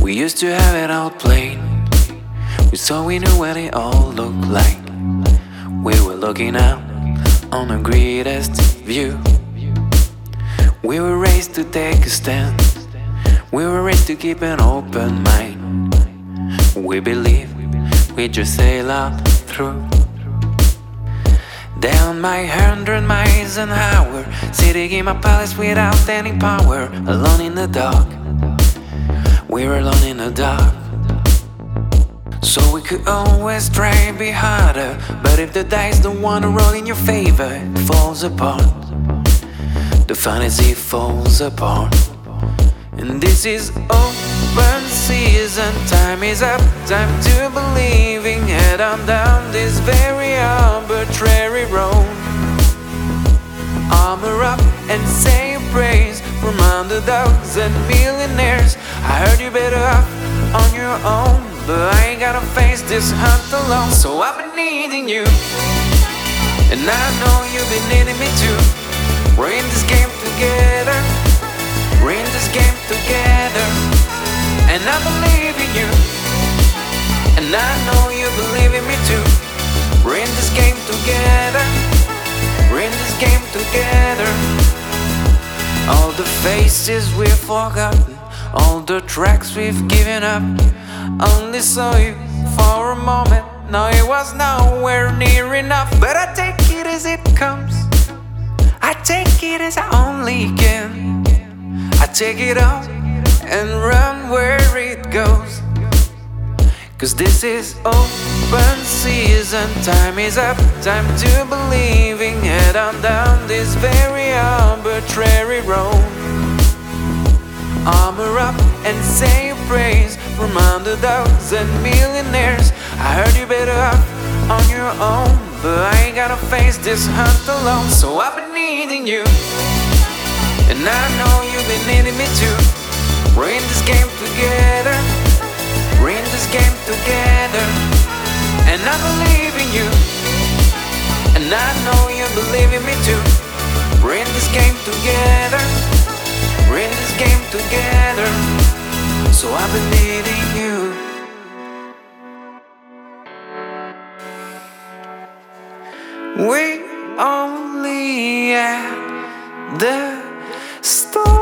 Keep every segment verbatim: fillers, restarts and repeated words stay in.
We used to have it all played. We saw we knew what it all looked like. We were looking out on the greatest view. We were raised to take a stand. We were raised to keep an open mind. We believe we just sail out through. Down my hundred miles an hour, sitting in my palace without any power. Alone in the dark, we're alone in the dark. So we could always try and be harder, but if the dice don't wanna roll in your favor, it falls apart. The fantasy falls apart. And this is open season, time is up, time to believing. Head on down this very arbitrary road. Armor up and say a praise from underdogs and millionaires. I heard you better off on your own, but I ain't gotta face this hunt alone. So I've been needing you, and I know you've been needing me too. We're in this game together, we're in this game together. And I believe in you, and I know you believe in me too. We're in this game together, we're in this game together. All the faces we've forgotten, all the tracks we've given up. Only saw you for a moment, no, it was nowhere near enough. But I take it as it comes, I take it as I only can. I take it all and run where it goes. Cause this is open season, time is up, time to believing. Head on down this very arbitrary road. Armor up and say a praise from underdogs and millionaires. I heard you better off on your own, but I ain't gotta face this hunt alone. So I've been needing you, and I know you've been needing me too. We're in this game together, we're in this game together. And I believe in you, and I know you believe in me too. We're in this game together, we're in this game together. So I've been needing you. We only at the start.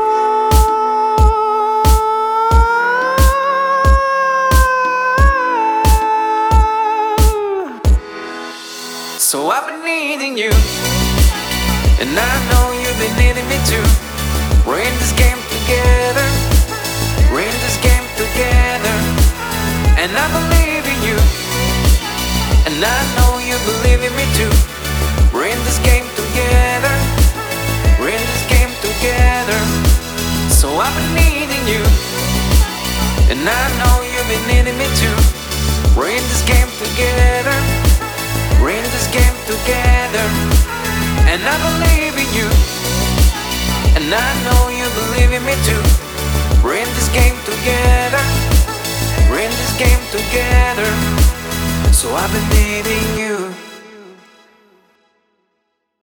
So I've been needing you, and I know you've been needing me too. We're in this game together, we're in this game together. And I believe in you, and I know you believe in me too. We're in this game together, we're in this game together. So I've been needing you, and I know you've been needing me too. We're in this game together, we're in this game together. And I believe in you, and I know you believe in me too. We're in this game together, we're in this game together. So I've been needing you.